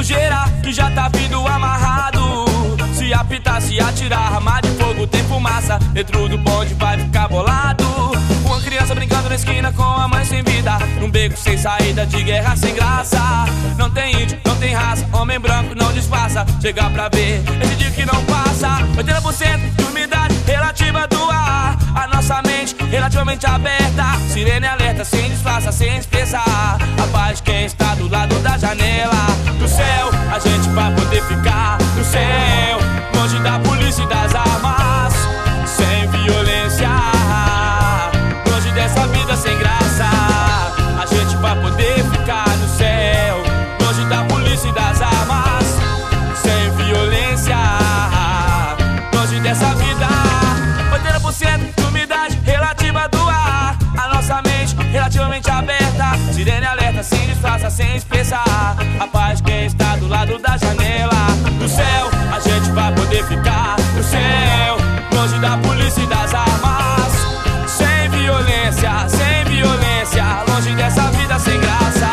sujeira que já tá vindo amarrado. Se apitar, se atirar, arma de fogo tem fumaça. Dentro do bonde vai ficar bolado. Uma criança brincando na esquina com a mãe sem vida, num beco sem saída, de guerra sem graça. Não tem índio, não tem raça, homem branco não disfarça. Chegar pra ver, esse dia que não passa. 80% de umidade relativa do ar. A nossa mente relativamente aberta. Sirene alerta, sem disfarça, sem expressar. A paz quem está do lado da janela. Do céu, a gente vai poder ficar no céu, longe da polícia e das armas, sem violência, longe dessa vida sem graça. A gente vai poder ficar no céu, longe da polícia e das armas, sem violência, longe dessa vida. 80% de umidade relativa do ar. A nossa mente relativamente aberta. Sirene alerta, sem disfarça, sem expressar. A paz quem está do lado da janela. Do céu, a gente vai poder ficar no céu, longe da polícia e das armas, sem violência, longe dessa vida sem graça.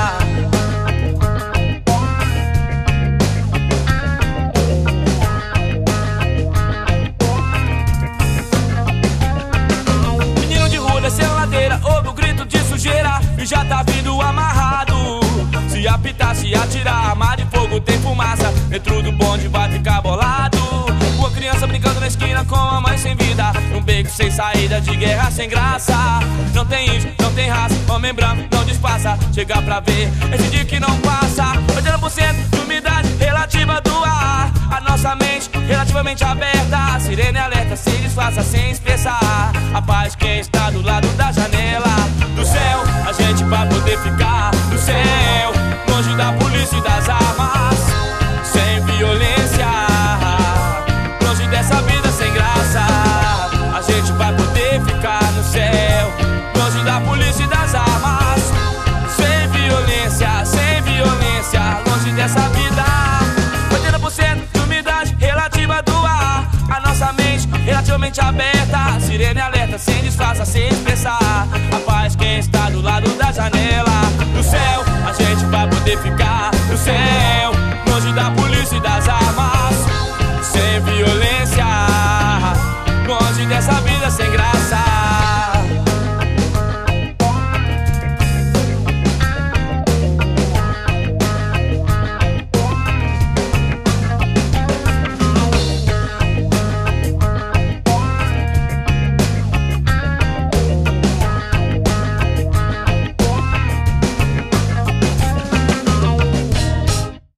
Menino de rua descendo ladeira, ouve o grito de sujeira e já tá vindo amarrado. Se apitar, se atirar, arma de fogo tem fumaça. Dentro do bonde vai ficar bolado. Uma criança brincando na esquina com a mãe sem vida, num beco sem saída, de guerra sem graça. Não tem índio, não tem raça, homem branco não disfarça. Chegar pra ver, esse dia que não passa. 80% de umidade relativa do ar. A nossa mente relativamente aberta. Sirene alerta, sem disfarça, sem expressar. A paz quem está do lado da janela. Do céu, a gente vai poder ficar no céu, longe da polícia e das armas, sem violência, longe dessa vida sem graça. A gente vai poder ficar no céu, longe da polícia e das armas, sem violência, longe dessa vida. 80% de umidade relativa do ar. A nossa mente relativamente aberta. Sirene alerta, sem disfarça, sem expressar. A paz quem está do lado da janela. Do céu, a gente vai poder ficar no céu, longe da polícia.